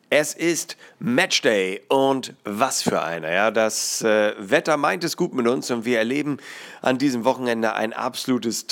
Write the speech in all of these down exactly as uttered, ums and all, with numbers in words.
Es ist Matchday und was für einer. Ja, das äh, Wetter meint es gut mit uns und wir erleben an diesem Wochenende ein absolutes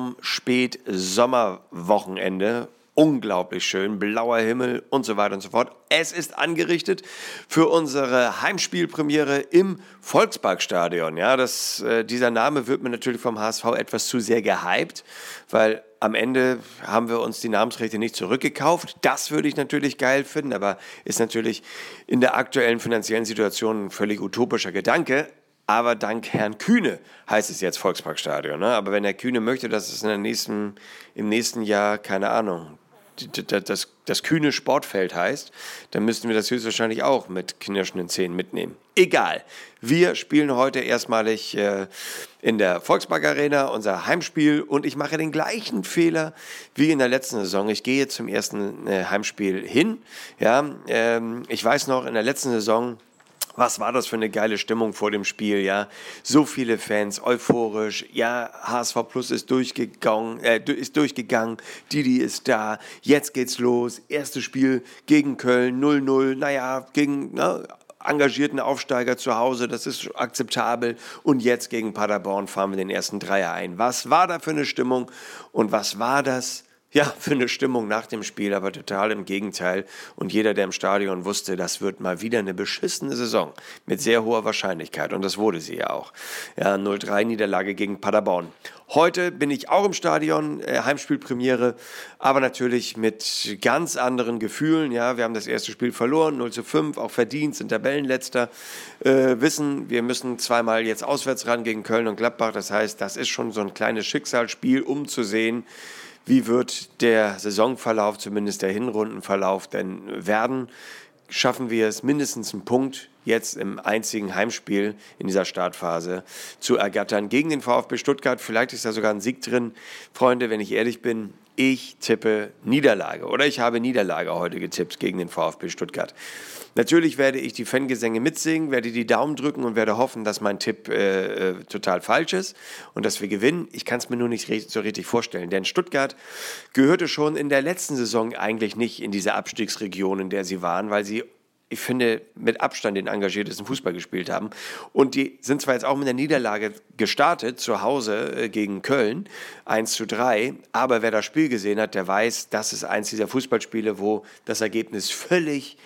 Traum-Spät-Sommerwochenende. Unglaublich schön, blauer Himmel und so weiter und so fort. Es ist angerichtet für unsere Heimspielpremiere im Volksparkstadion. Ja, das, äh, dieser Name wird mir natürlich vom H S V etwas zu sehr gehypt, weil am Ende haben wir uns die Namensrechte nicht zurückgekauft. Das würde ich natürlich geil finden, aber ist natürlich in der aktuellen finanziellen Situation ein völlig utopischer Gedanke. Aber dank Herrn Kühne heißt es jetzt Volksparkstadion. Ne? Aber wenn Herr Kühne möchte, dass es in der nächsten, im nächsten Jahr, keine Ahnung, das, das Kühne Sportfeld heißt, dann müssten wir das höchstwahrscheinlich auch mit knirschenden Zähnen mitnehmen. Egal, wir spielen heute erstmalig äh, in der Volkspark Arena, unser Heimspiel, und ich mache den gleichen Fehler wie in der letzten Saison. Ich gehe zum ersten äh, Heimspiel hin. Ja, ähm, ich weiß noch, in der letzten Saison, was war das für eine geile Stimmung vor dem Spiel, ja? So viele Fans, euphorisch, ja, H S V Plus ist durchgegangen, äh, ist durchgegangen, Didi ist da, jetzt geht's los, erstes Spiel gegen Köln, null null, naja, gegen na, engagierten Aufsteiger zu Hause, das ist akzeptabel, und jetzt gegen Paderborn fahren wir den ersten Dreier ein. Was war da für eine Stimmung und was war das? Ja, für eine Stimmung nach dem Spiel, aber total im Gegenteil. Und jeder, der im Stadion wusste, das wird mal wieder eine beschissene Saison mit sehr hoher Wahrscheinlichkeit. Und das wurde sie ja auch. Ja, null drei Niederlage gegen Paderborn. Heute bin ich auch im Stadion, äh, Heimspielpremiere, aber natürlich mit ganz anderen Gefühlen. Ja, wir haben das erste Spiel verloren, null zu fünf, auch verdient, sind Tabellenletzter. Äh, wissen, wir müssen zweimal jetzt auswärts ran gegen Köln und Gladbach. Das heißt, das ist schon so ein kleines Schicksalsspiel, um zu sehen, wie wird der Saisonverlauf, zumindest der Hinrundenverlauf, denn werden? Schaffen wir es, mindestens einen Punkt jetzt im einzigen Heimspiel in dieser Startphase zu ergattern gegen den VfB Stuttgart. Vielleicht ist da sogar ein Sieg drin. Freunde, wenn ich ehrlich bin, ich tippe Niederlage. Oder ich habe Niederlage heute getippt gegen den VfB Stuttgart. Natürlich werde ich die Fangesänge mitsingen, werde die Daumen drücken und werde hoffen, dass mein Tipp äh, total falsch ist und dass wir gewinnen. Ich kann es mir nur nicht so richtig vorstellen, denn Stuttgart gehörte schon in der letzten Saison eigentlich nicht in diese Abstiegsregion, in der sie waren, weil sie, ich finde, mit Abstand den engagiertesten Fußball gespielt haben. Und die sind zwar jetzt auch mit der Niederlage gestartet, zu Hause äh, gegen Köln, eins zu drei, aber wer das Spiel gesehen hat, der weiß, das ist eins dieser Fußballspiele, wo das Ergebnis völlig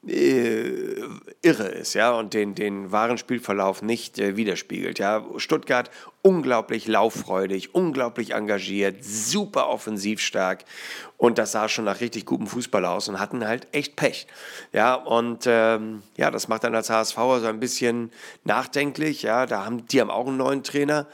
äh, irre ist, ja, und den, den wahren Spielverlauf nicht äh, widerspiegelt, ja. Stuttgart unglaublich lauffreudig, unglaublich engagiert, super offensiv stark, und das sah schon nach richtig gutem Fußball aus und hatten halt echt Pech, ja, und ähm, ja, das macht dann als H S V so ein bisschen nachdenklich, ja, da haben, die haben auch einen neuen Trainer,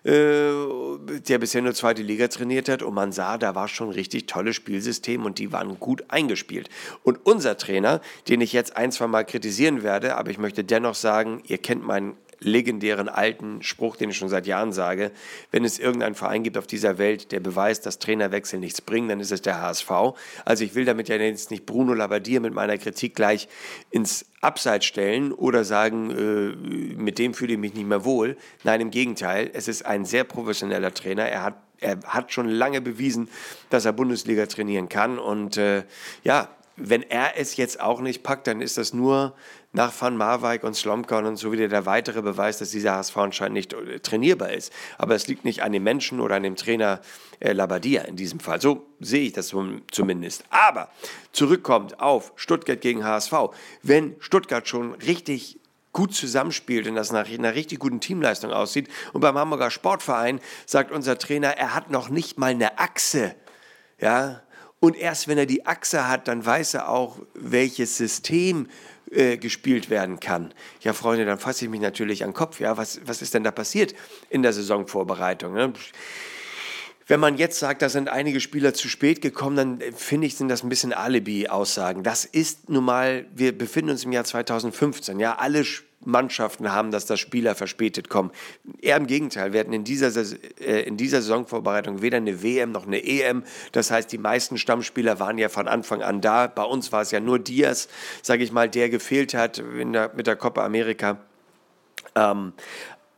der bisher nur zweite Liga trainiert hat, und man sah, da war schon ein richtig tolles Spielsystem und die waren gut eingespielt. Und unser Trainer, den ich jetzt ein, zwei Mal kritisieren werde, aber ich möchte dennoch sagen, ihr kennt meinen legendären alten Spruch, den ich schon seit Jahren sage: Wenn es irgendeinen Verein gibt auf dieser Welt, der beweist, dass Trainerwechsel nichts bringen, dann ist es der H S V. Also ich will damit ja jetzt nicht Bruno Labbadia mit meiner Kritik gleich ins Abseits stellen oder sagen, äh, mit dem fühle ich mich nicht mehr wohl. Nein, im Gegenteil, es ist ein sehr professioneller Trainer. Er hat, er hat schon lange bewiesen, dass er Bundesliga trainieren kann, und äh, ja, wenn er es jetzt auch nicht packt, dann ist das nur nach Van Marwijk und Slomka und so wieder der weitere Beweis, dass dieser H S V anscheinend nicht trainierbar ist. Aber es liegt nicht an dem Menschen oder an dem Trainer äh, Labbadia in diesem Fall. So sehe ich das zumindest. Aber zurückkommt auf Stuttgart gegen H S V. Wenn Stuttgart schon richtig gut zusammenspielt und das nach einer richtig guten Teamleistung aussieht, und beim Hamburger Sportverein sagt unser Trainer, er hat noch nicht mal eine Achse, ja. Und erst wenn er die Achse hat, dann weiß er auch, welches System äh, gespielt werden kann. Ja, Freunde, dann fasse ich mich natürlich an den Kopf. Ja, was, was ist denn da passiert in der Saisonvorbereitung? Ne? Wenn man jetzt sagt, da sind einige Spieler zu spät gekommen, dann finde ich, sind das ein bisschen Alibi-Aussagen. Das ist nun mal, wir befinden uns im Jahr zweitausendfünfzehn. Ja, alle Mannschaften haben, dass das Spieler verspätet kommen. Eher im Gegenteil, wir hatten in dieser, äh, in dieser Saisonvorbereitung weder eine W M noch eine E M. Das heißt, die meisten Stammspieler waren ja von Anfang an da. Bei uns war es ja nur Diaz, sage ich mal, der gefehlt hat in der, mit der Copa America. Ähm,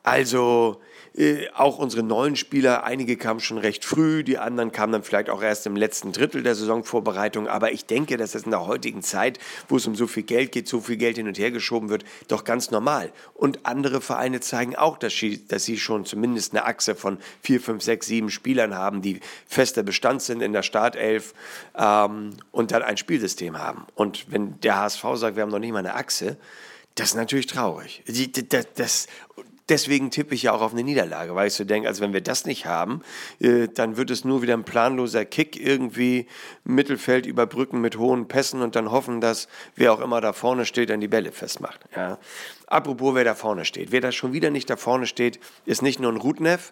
Also äh, auch unsere neuen Spieler, einige kamen schon recht früh, die anderen kamen dann vielleicht auch erst im letzten Drittel der Saisonvorbereitung. Aber ich denke, dass das in der heutigen Zeit, wo es um so viel Geld geht, so viel Geld hin und her geschoben wird, doch ganz normal. Und andere Vereine zeigen auch, dass sie, dass sie schon zumindest eine Achse von vier, fünf, sechs, sieben Spielern haben, die fester Bestand sind in der Startelf ähm, und dann ein Spielsystem haben. Und wenn der H S V sagt, wir haben noch nicht mal eine Achse, das ist natürlich traurig. Die, das, das, deswegen tippe ich ja auch auf eine Niederlage, weil ich so denke, also wenn wir das nicht haben, äh, dann wird es nur wieder ein planloser Kick irgendwie Mittelfeld überbrücken mit hohen Pässen und dann hoffen, dass wer auch immer da vorne steht, dann die Bälle festmacht. Ja. Apropos, wer da vorne steht. Wer da schon wieder nicht da vorne steht, ist nicht nur ein Rudnev.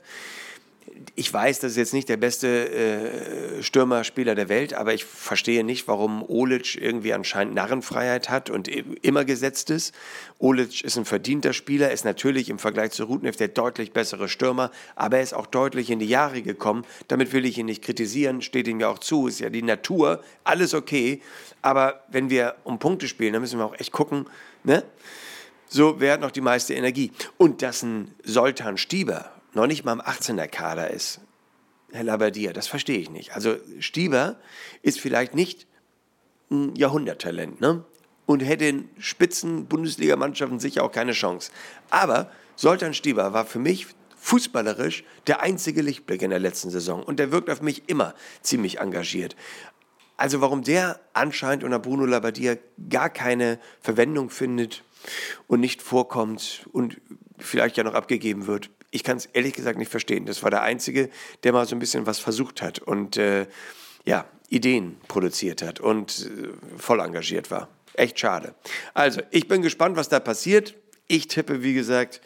Ich weiß, das ist jetzt nicht der beste äh, Stürmerspieler der Welt, aber ich verstehe nicht, warum Olic irgendwie anscheinend Narrenfreiheit hat und immer gesetzt ist. Olic ist ein verdienter Spieler, ist natürlich im Vergleich zu Rudnev der deutlich bessere Stürmer, aber er ist auch deutlich in die Jahre gekommen. Damit will ich ihn nicht kritisieren, steht ihm ja auch zu, ist ja die Natur, alles okay. Aber wenn wir um Punkte spielen, dann müssen wir auch echt gucken, ne? So, wer hat noch die meiste Energie? Und dass ein Zoltan Stieber noch nicht mal im achtzehner Kader ist, Herr Labbadia, das verstehe ich nicht. Also Stieber ist vielleicht nicht ein Jahrhunderttalent, ne? Und hätte in Spitzen-Bundesligamannschaften sicher auch keine Chance. Aber Zoltan Stieber war für mich fußballerisch der einzige Lichtblick in der letzten Saison. Und der wirkt auf mich immer ziemlich engagiert. Also warum der anscheinend unter Bruno Labbadia gar keine Verwendung findet und nicht vorkommt und vielleicht ja noch abgegeben wird, ich kann es ehrlich gesagt nicht verstehen. Das war der Einzige, der mal so ein bisschen was versucht hat und äh, ja, Ideen produziert hat und äh, voll engagiert war. Echt schade. Also, ich bin gespannt, was da passiert. Ich tippe, wie gesagt,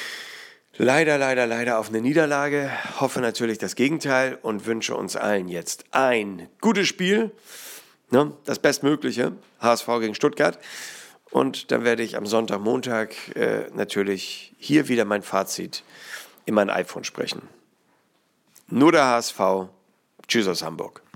leider, leider, leider auf eine Niederlage. Hoffe natürlich das Gegenteil und wünsche uns allen jetzt ein gutes Spiel. Ne? Das Bestmögliche. H S V gegen Stuttgart. Und dann werde ich am Sonntag, Montag äh, natürlich hier wieder mein Fazit in mein iPhone sprechen. Nur der H S V. Tschüss aus Hamburg.